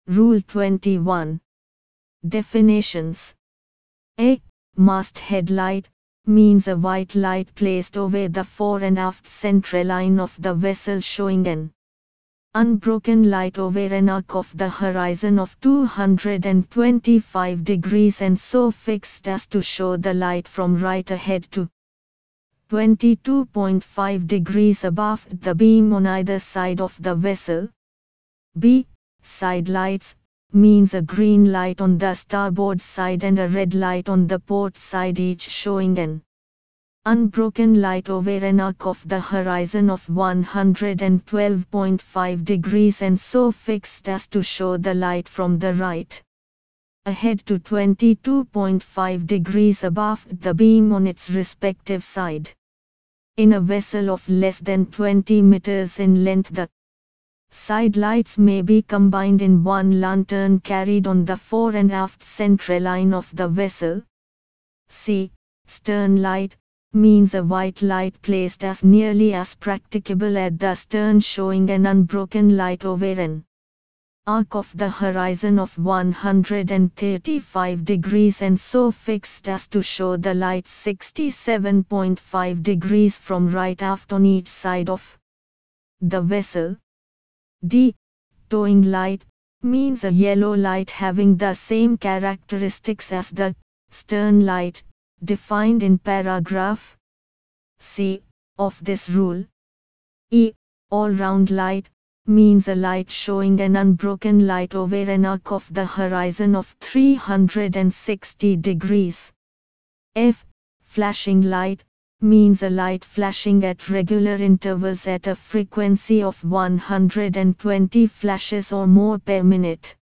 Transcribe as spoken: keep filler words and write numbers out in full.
Rule twenty-one. Definitions. A. Masthead light means a white light placed over the fore and aft central line of the vessel showing an unbroken light over an arc of the horizon of two hundred twenty-five degrees and so fixed as to show the light from right ahead to twenty-two point five degrees above the beam on either side of the vessel. B. Side lights means a green light on the starboard side and a red light on the port side, each showing an unbroken light over an arc of the horizon of one hundred twelve point five degrees and so fixed as to show the light from the right ahead to twenty-two point five degrees above the beam on its respective side. In a vessel of less than twenty meters in length, the side lights may be combined in one lantern carried on the fore and aft central line of the vessel. C. Stern light means a white light placed as nearly as practicable at the stern, showing an unbroken light over an arc of the horizon of one hundred thirty-five degrees and so fixed as to show the light sixty-seven point five degrees from right aft on each side of the vessel. D. Towing light means a yellow light having the same characteristics as the stern light, defined in paragraph C of this rule. E. All-round light means a light showing an unbroken light over an arc of the horizon of three hundred sixty degrees. F. Flashing light means a light flashing at regular intervals at a frequency of one hundred twenty flashes or more per minute.